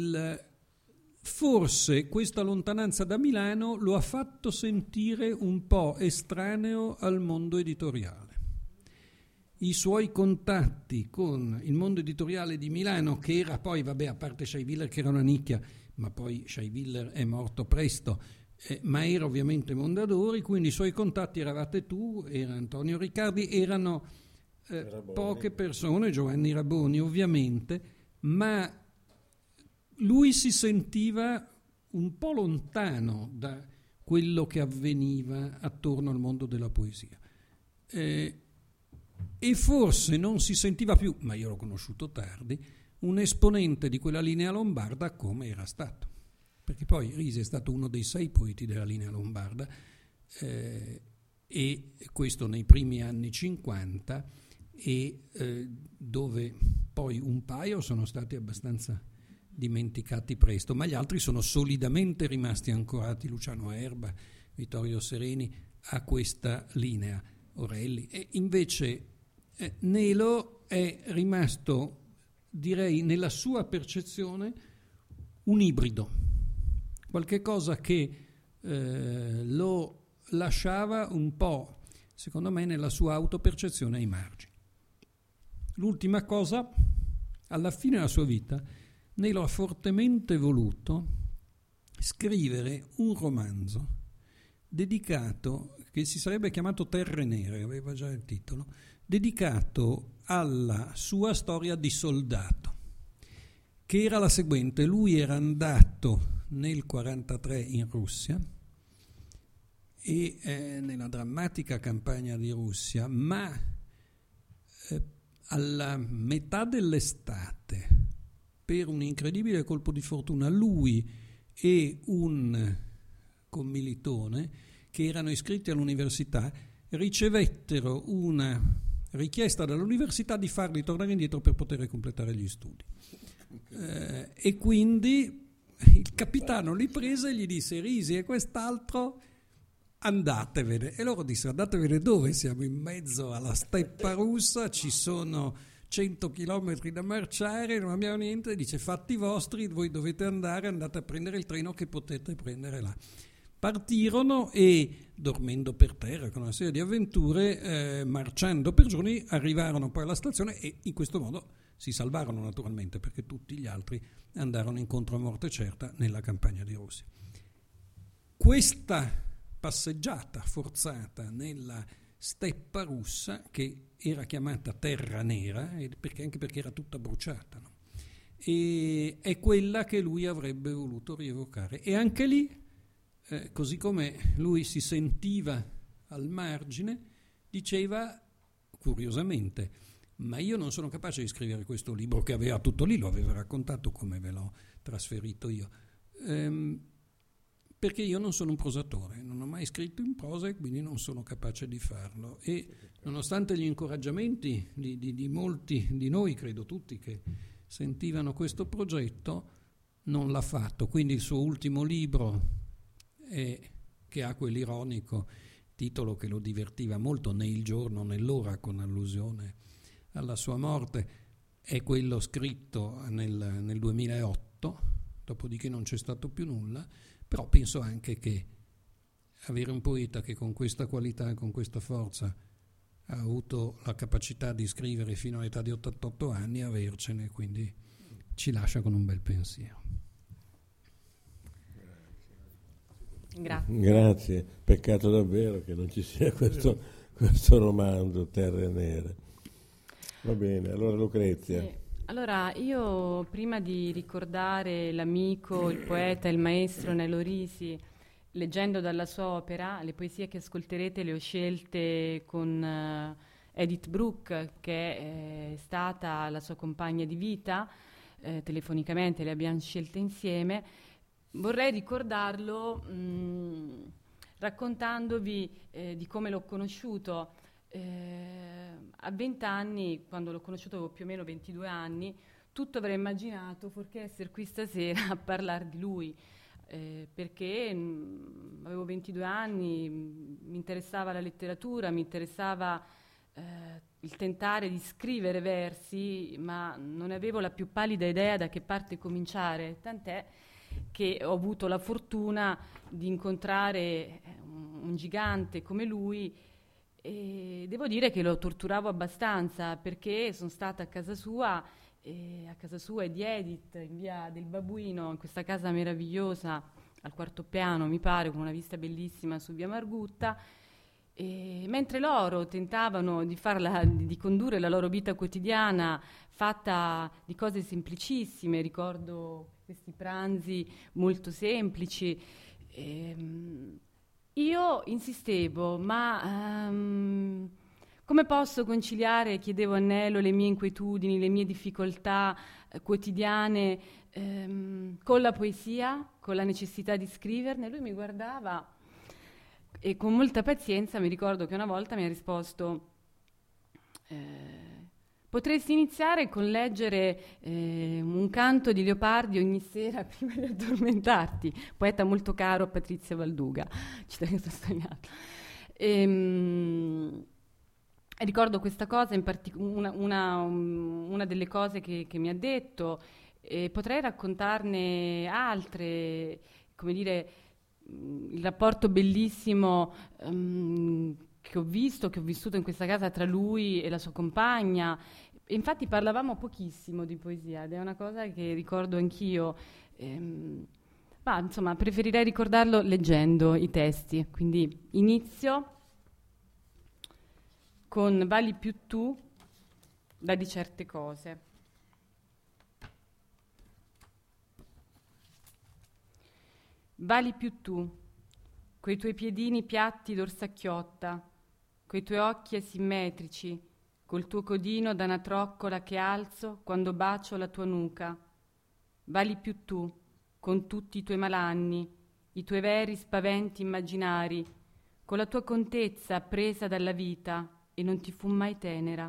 C: forse questa lontananza da Milano lo ha fatto sentire un po' estraneo al mondo editoriale. I suoi contatti con il mondo editoriale di Milano, che era poi, a parte Scheiviller che era una nicchia, ma poi Scheiviller è morto presto, ma era ovviamente Mondadori, quindi i suoi contatti eravate tu, era Antonio Riccardi, erano poche persone, Giovanni Raboni ovviamente, ma lui si sentiva un po' lontano da quello che avveniva attorno al mondo della poesia. E forse non si sentiva più, ma io l'ho conosciuto tardi, un esponente di quella linea lombarda come era stato. Perché poi Risi è stato uno dei 6 poeti della linea lombarda, e questo nei primi anni 50, e dove poi un paio sono stati abbastanza dimenticati presto, ma gli altri sono solidamente rimasti ancorati, Luciano Erba, Vittorio Sereni, a questa linea, Orelli. E invece Nelo è rimasto, direi, nella sua percezione un ibrido, qualche cosa che lo lasciava un po', secondo me, nella sua autopercezione ai margini. L'ultima cosa, alla fine della sua vita, Nelo ha fortemente voluto scrivere un romanzo dedicato, che si sarebbe chiamato Terre Nere, aveva già il titolo, dedicato alla sua storia di soldato, che era la seguente: lui era andato nel 1943 in Russia e nella drammatica campagna di Russia, ma alla metà dell'estate, per un incredibile colpo di fortuna, lui e un commilitone che erano iscritti all'università ricevettero una richiesta dall'università di farli tornare indietro per poter completare gli studi. E quindi il capitano li prese e gli disse: Risi e quest'altro andatevene. E loro dissero: andatevene dove? Siamo in mezzo alla steppa russa, ci sono 100 chilometri da marciare, non abbiamo niente. Dice: fatti vostri, voi dovete andare, andate a prendere il treno che potete prendere là. Partirono e, dormendo per terra con una serie di avventure, marciando per giorni, arrivarono poi alla stazione e in questo modo si salvarono naturalmente, perché tutti gli altri andarono incontro a morte certa nella campagna di Russia. Questa passeggiata forzata nella steppa russa, che era chiamata Terra Nera, anche perché era tutta bruciata, no? E è quella che lui avrebbe voluto rievocare. E anche lì, così come lui si sentiva al margine, diceva curiosamente: ma io non sono capace di scrivere questo libro, che aveva tutto lì, lo aveva raccontato come ve l'ho trasferito io, perché io non sono un prosatore, non ho mai scritto in prosa e quindi non sono capace di farlo. E nonostante gli incoraggiamenti di molti di noi, credo tutti, che sentivano questo progetto, non l'ha fatto. Quindi il suo ultimo libro, che ha quell'ironico titolo che lo divertiva molto, Né il giorno né l'ora, con allusione alla sua morte, è quello scritto nel 2008, dopodiché non c'è stato più nulla. Però penso anche che avere un poeta che con questa qualità e con questa forza ha avuto la capacità di scrivere fino all'età di 88 anni, avercene, quindi ci lascia con un bel pensiero.
A: Grazie. Peccato davvero che non ci sia questo romanzo, Terre Nere. Va bene, allora Lucrezia.
B: Sì. Allora, io prima di ricordare l'amico, il poeta, il maestro Nelo Risi, leggendo dalla sua opera, le poesie che ascolterete le ho scelte con Edith Bruck, che è stata la sua compagna di vita, telefonicamente le abbiamo scelte insieme. Vorrei ricordarlo raccontandovi di come l'ho conosciuto. A 20 anni, quando l'ho conosciuto avevo più o meno 22 anni, tutto avrei immaginato fuorché essere qui stasera a parlare di lui, perché avevo 22 anni, mi interessava la letteratura, mi interessava il tentare di scrivere versi, ma non avevo la più pallida idea da che parte cominciare, tant'è che ho avuto la fortuna di incontrare un gigante come lui. E devo dire che lo torturavo abbastanza, perché sono stata a casa sua e di Edith, in via del Babuino, in questa casa meravigliosa al 4º piano, mi pare, con una vista bellissima su via Margutta, E mentre loro tentavano di condurre la loro vita quotidiana fatta di cose semplicissime, ricordo questi pranzi molto semplici, io insistevo, ma come posso conciliare, chiedevo a Nello, le mie inquietudini, le mie difficoltà quotidiane con la poesia, con la necessità di scriverne? Lui mi guardava e con molta pazienza mi ricordo che una volta mi ha risposto potresti iniziare con leggere un canto di Leopardi ogni sera prima di addormentarti, poeta molto caro a Patrizia Valduga, ci tengo a sottolinearlo. Ricordo questa cosa, una delle cose che mi ha detto, e potrei raccontarne altre, come dire, il rapporto bellissimo che ho vissuto in questa casa tra lui e la sua compagna. E infatti parlavamo pochissimo di poesia ed è una cosa che ricordo anch'io. Ma insomma, preferirei ricordarlo leggendo i testi. Quindi inizio con Vali più tu da di certe cose. Vali più tu, coi tuoi piedini piatti d'orsacchiotta, coi tuoi occhi asimmetrici, col tuo codino da una troccola che alzo quando bacio la tua nuca. Vali più tu, con tutti i tuoi malanni, i tuoi veri spaventi immaginari, con la tua contezza presa dalla vita e non ti fu mai tenera.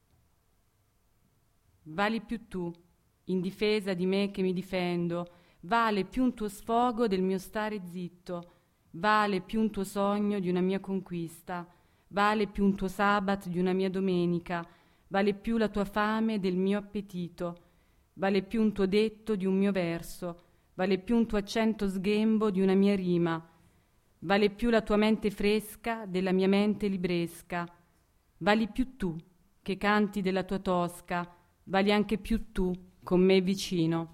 B: Vali più tu, in difesa di me che mi difendo, vale più un tuo sfogo del mio stare zitto, vale più un tuo sogno di una mia conquista, vale più un tuo sabat di una mia domenica, vale più la tua fame del mio appetito, vale più un tuo detto di un mio verso, vale più un tuo accento sghembo di una mia rima, vale più la tua mente fresca della mia mente libresca, vali più tu che canti della tua tosca, vali anche più tu con me vicino.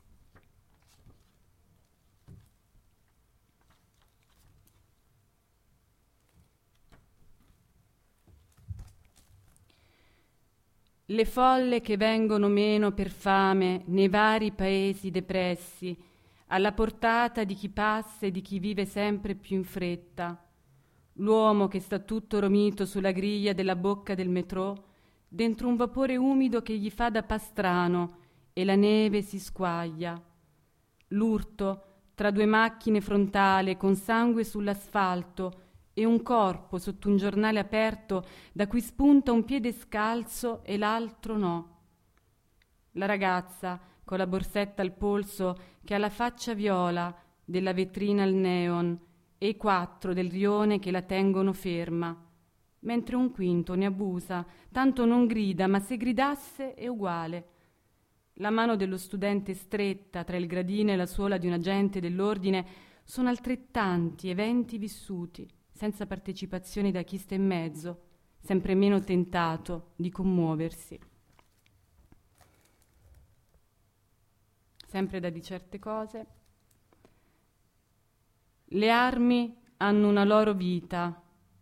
B: Le folle che vengono meno per fame nei vari paesi depressi, alla portata di chi passa e di chi vive sempre più in fretta. L'uomo che sta tutto romito sulla griglia della bocca del metrò, dentro un vapore umido che gli fa da pastrano e la neve si squaglia. L'urto tra due macchine frontali con sangue sull'asfalto e un corpo sotto un giornale aperto da cui spunta un piede scalzo e l'altro no. La ragazza con la borsetta al polso che ha la faccia viola della vetrina al neon e i 4 del rione che la tengono ferma, mentre un quinto ne abusa, tanto non grida, ma se gridasse è uguale. La mano dello studente stretta tra il gradino e la suola di un agente dell'ordine sono altrettanti eventi vissuti, senza partecipazione da chi sta in mezzo, sempre meno tentato di commuoversi. Sempre da di certe cose. Le armi hanno una loro vita.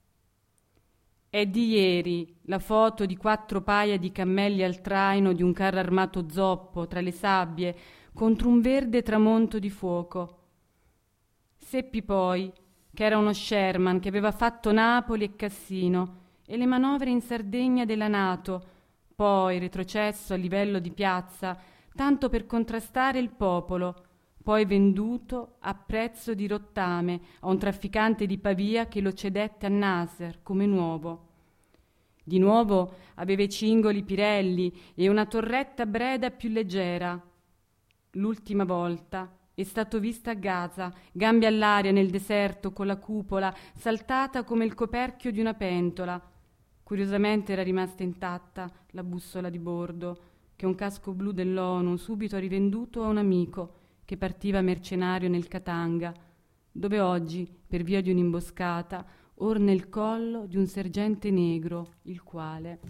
B: È di ieri la foto di 4 paia di cammelli al traino di un carro armato zoppo tra le sabbie contro un verde tramonto di fuoco. Seppi poi che era uno Sherman che aveva fatto Napoli e Cassino e le manovre in Sardegna della NATO, poi retrocesso a livello di piazza, tanto per contrastare il popolo, poi venduto a prezzo di rottame a un trafficante di Pavia che lo cedette a Nasser come nuovo. Di nuovo aveva i cingoli Pirelli e una torretta Breda più leggera. L'ultima volta è stato visto a Gaza, gambe all'aria nel deserto con la cupola saltata come il coperchio di una pentola. Curiosamente era rimasta intatta la bussola di bordo, che un casco blu dell'ONU subito ha rivenduto a un amico che partiva mercenario nel Katanga, dove oggi, per via di un'imboscata, orna il collo di un sergente negro, il quale...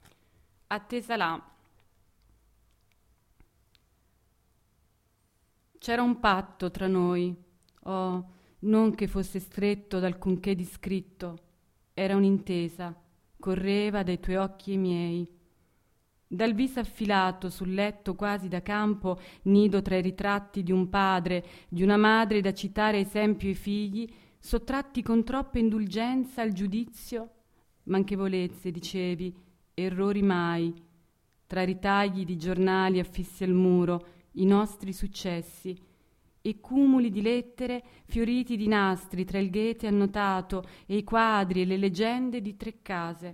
B: Attesa là. C'era un patto tra noi, oh, non che fosse stretto d'alcunché di scritto, era un'intesa, correva dai tuoi occhi ai miei. Dal viso affilato sul letto quasi da campo, nido tra i ritratti di un padre, di una madre da citare esempio ai figli, sottratti con troppa indulgenza al giudizio, manchevolezze, dicevi, errori mai, tra ritagli di giornali affissi al muro, i nostri successi, e cumuli di lettere fioriti di nastri tra il ghete annotato e i quadri e le leggende di 3 case.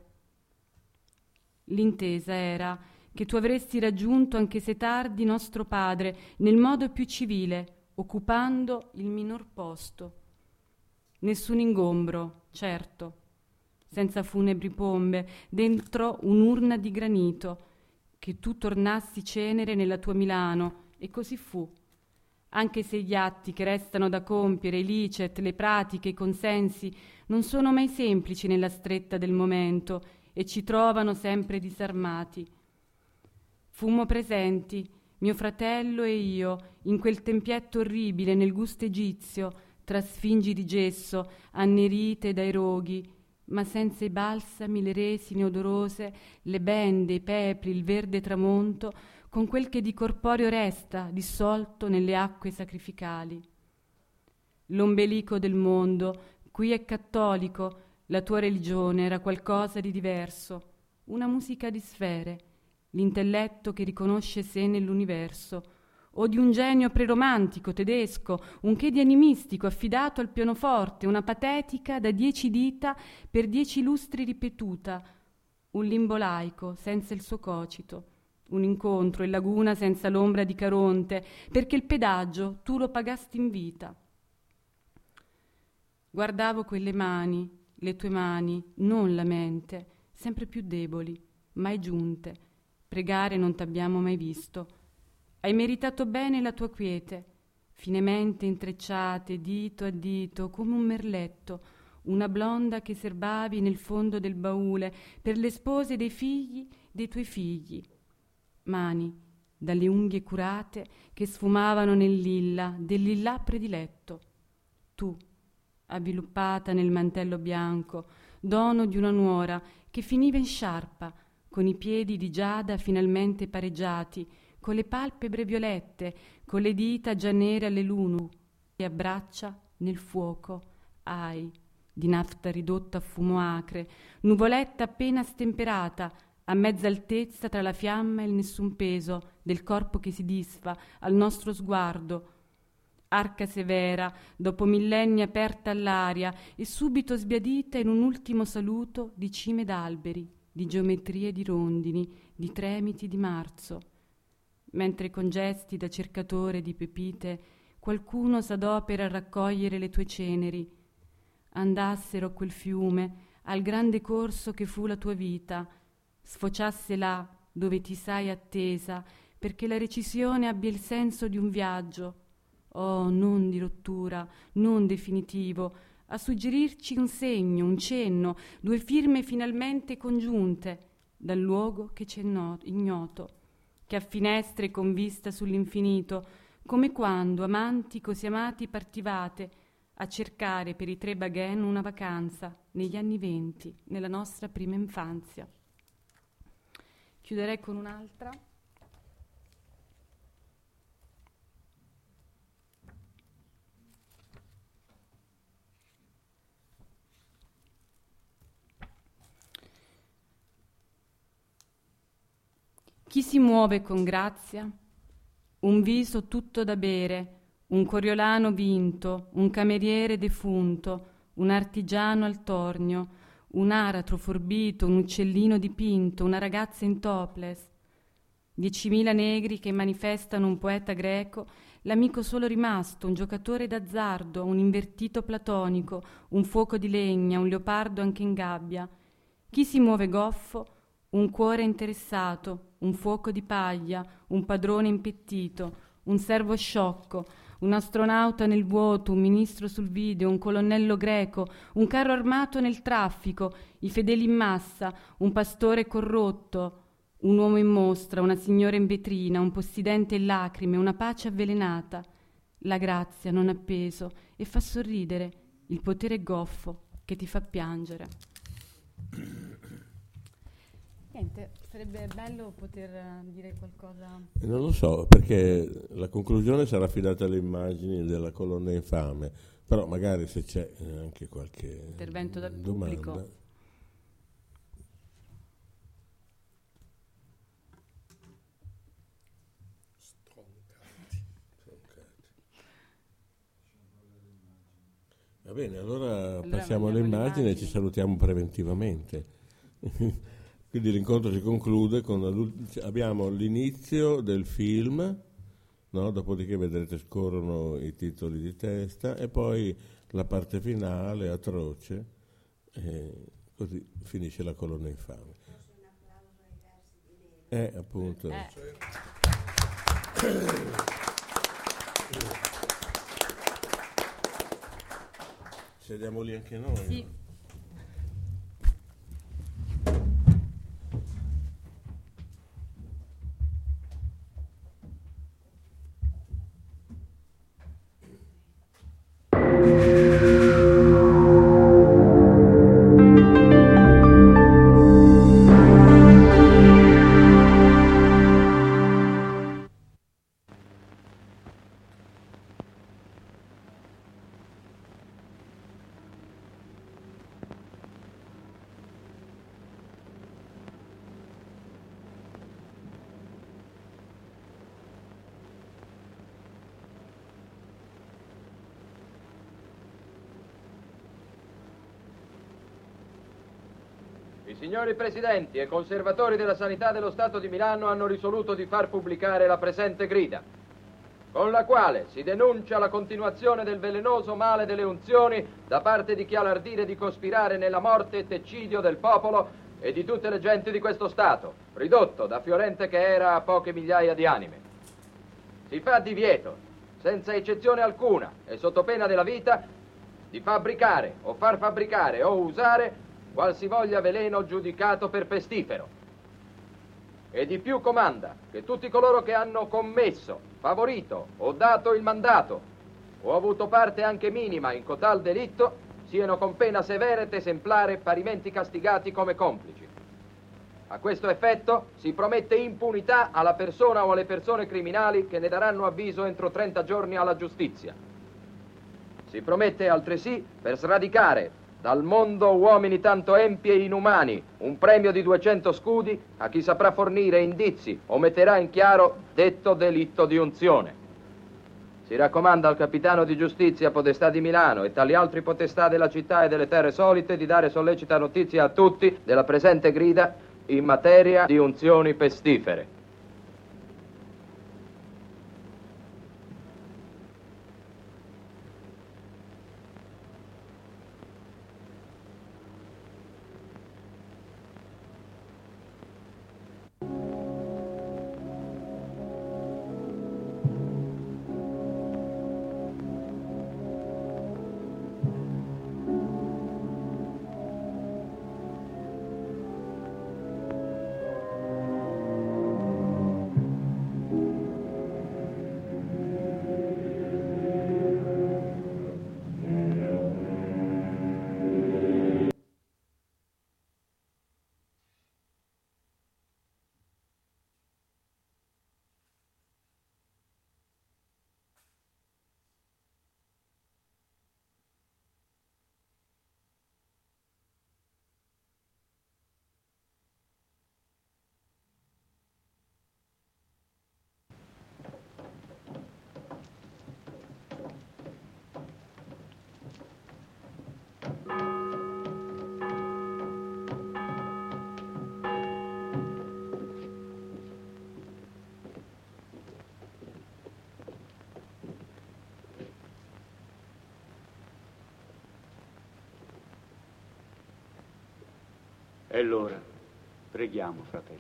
B: L'intesa era che tu avresti raggiunto, anche se tardi, nostro padre nel modo più civile, occupando il minor posto. Nessun ingombro, certo, senza funebri pombe, dentro un'urna di granito, che tu tornassi cenere nella tua Milano, e così fu. Anche se gli atti che restano da compiere, i licet, le pratiche, i consensi, non sono mai semplici nella stretta del momento e ci trovano sempre disarmati. Fummo presenti, mio fratello e io, in quel tempietto orribile nel gusto egizio, tra sfingi di gesso, annerite dai roghi, ma senza i balsami, le resine odorose, le bende, i pepli, il verde tramonto, con quel che di corporeo resta, dissolto nelle acque sacrificali. L'ombelico del mondo, qui è cattolico, la tua religione era qualcosa di diverso, una musica di sfere, l'intelletto che riconosce sé nell'universo, o di un genio preromantico tedesco, un che di animistico affidato al pianoforte, una patetica da 10 dita per 10 lustri ripetuta, un limbo laico senza il suo cocito, un incontro in laguna senza l'ombra di Caronte, perché il pedaggio tu lo pagasti in vita. Guardavo quelle mani, le tue mani, non la mente, sempre più deboli, mai giunte. Pregare non t'abbiamo mai visto. Hai meritato bene la tua quiete, finemente intrecciate, dito a dito, come un merletto, una blonda che serbavi nel fondo del baule per le spose dei figli dei tuoi figli. Mani, dalle unghie curate, che sfumavano nel lilla, del lillà prediletto. Tu, avviluppata nel mantello bianco, dono di una nuora che finiva in sciarpa, con i piedi di giada finalmente pareggiati, con le palpebre violette, con le dita già nere alle lunu, e abbraccia nel fuoco, ai, di nafta ridotta a fumo acre, nuvoletta appena stemperata, a mezza altezza tra la fiamma e il nessun peso del corpo che si disfa al nostro sguardo, arca severa, dopo millenni aperta all'aria e subito sbiadita in un ultimo saluto di cime d'alberi, di geometrie di rondini, di tremiti di marzo, mentre con gesti da cercatore di pepite qualcuno s'adopera a raccogliere le tue ceneri, andassero a quel fiume, al grande corso che fu la tua vita, sfociasse là dove ti sai attesa, perché la recisione abbia il senso di un viaggio, oh, non di rottura, non definitivo, a suggerirci un segno, un cenno, 2 firme finalmente congiunte dal luogo che c'è ignoto, che a finestre con vista sull'infinito, come quando, amanti così amati, partivate a cercare per i 3 Baghen una vacanza negli anni 20, nella nostra prima infanzia. Chiuderei con un'altra. Chi si muove con grazia? Un viso tutto da bere, un coriolano vinto, un cameriere defunto, un artigiano al tornio, un aratro forbito, un uccellino dipinto, una ragazza in topless, 10.000 negri che manifestano un poeta greco, l'amico solo rimasto, un giocatore d'azzardo, un invertito platonico, un fuoco di legna, un leopardo anche in gabbia. Chi si muove goffo? Un cuore interessato, un fuoco di paglia, un padrone impettito, un servo sciocco, un astronauta nel vuoto, un ministro sul video, un colonnello greco, un carro armato nel traffico, i fedeli in massa, un pastore corrotto, un uomo in mostra, una signora in vetrina, un possidente in lacrime, una pace avvelenata. la grazia non ha peso e fa sorridere, il potere goffo che ti fa piangere. Niente, sarebbe bello poter dire qualcosa.
A: Non lo so, perché la conclusione sarà affidata alle immagini della colonna infame, però magari se c'è anche qualche
B: Intervento dal
A: domanda.
B: pubblico.
A: Va bene, allora passiamo alle immagini e ci salutiamo preventivamente. Quindi l'incontro si conclude con abbiamo l'inizio del film, no? Dopodiché vedrete scorrono i titoli di testa e poi la parte finale atroce, così finisce la colonna infame. Appunto. Sediamo lì anche noi.
B: Sì.
D: I signori presidenti e conservatori della sanità dello Stato di Milano hanno risoluto di far pubblicare la presente grida, con la quale si denuncia la continuazione del velenoso male delle unzioni da parte di chi ha l'ardire di cospirare nella morte e teccidio del popolo e di tutte le genti di questo Stato, ridotto da fiorente che era a poche migliaia di anime. Si fa divieto, senza eccezione alcuna e sotto pena della vita, di fabbricare o far fabbricare o usare qualsivoglia veleno giudicato per pestifero. E di più comanda che tutti coloro che hanno commesso, favorito o dato il mandato o avuto parte anche minima in cotal delitto siano con pena severa ed esemplare parimenti castigati come complici. A questo effetto si promette impunità alla persona o alle persone criminali che ne daranno avviso entro 30 giorni alla giustizia. Si promette altresì, per sradicare dal mondo uomini tanto empi e inumani, un premio di 200 scudi a chi saprà fornire indizi o metterà in chiaro detto delitto di unzione. Si raccomanda al capitano di giustizia Podestà di Milano e tali altri potestà della città e delle terre solite di dare sollecita notizia a tutti della presente grida in materia di unzioni pestifere.
E: E allora, preghiamo, fratelli.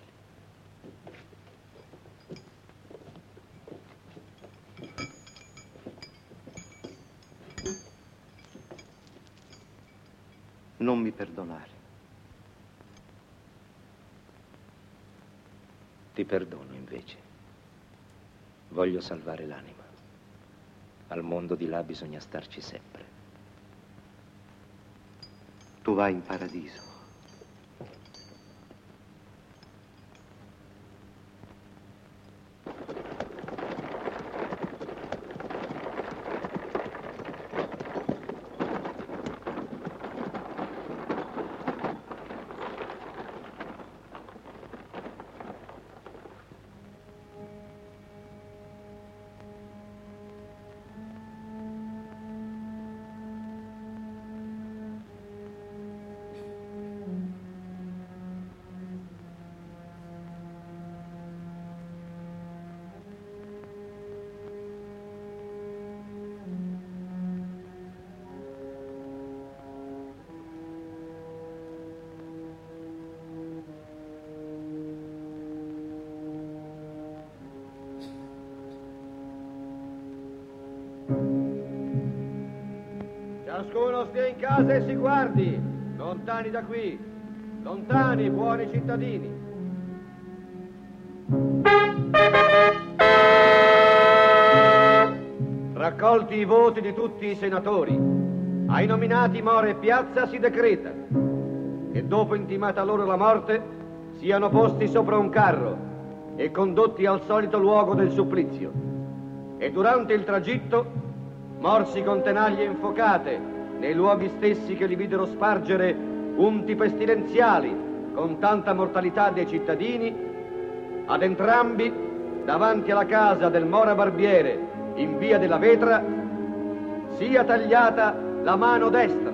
F: Non mi perdonare.
E: Ti perdono invece. Voglio salvare l'anima.
G: Al mondo di là bisogna starci sempre.
F: Tu vai in paradiso.
D: Ciascuno stia in casa e si guardi, lontani da qui, lontani, buoni cittadini. Raccolti i voti di tutti i senatori, ai nominati Mora e Piazza si decreta che dopo intimata loro la morte siano posti sopra un carro e condotti al solito luogo del supplizio, e durante il tragitto morsi con tenaglie infuocate nei luoghi stessi che li videro spargere unti pestilenziali con tanta mortalità dei cittadini, ad entrambi, davanti alla casa del Mora Barbiere in via della Vetra, sia tagliata la mano destra.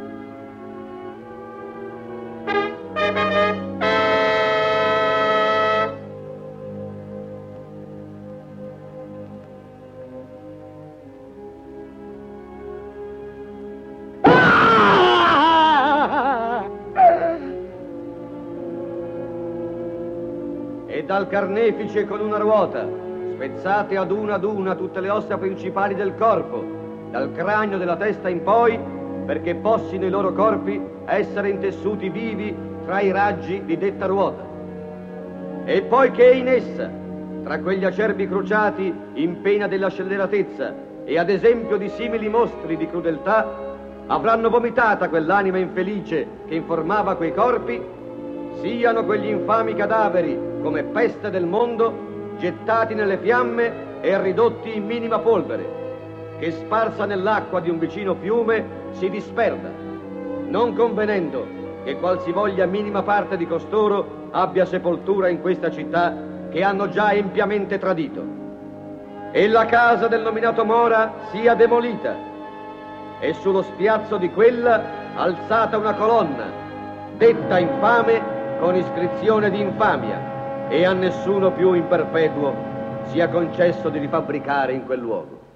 D: E dal carnefice con una ruota, spezzate ad una tutte le ossa principali del corpo, dal cranio della testa in poi, perché possino i loro corpi essere intessuti vivi tra i raggi di detta ruota. E poi che in essa, tra quegli acerbi cruciati in pena della scelleratezza e ad esempio di simili mostri di crudeltà, avranno vomitata quell'anima infelice che informava quei corpi, siano quegli infami cadaveri, come peste del mondo, gettati nelle fiamme e ridotti in minima polvere, che sparsa nell'acqua di un vicino fiume si disperda, non convenendo che qualsivoglia minima parte di costoro abbia sepoltura in questa città che hanno già empiamente tradito. E la casa del nominato Mora sia demolita, e sullo spiazzo di quella alzata una colonna, detta infame con iscrizione di infamia, e a nessuno più in perpetuo sia concesso di rifabbricare in quel luogo.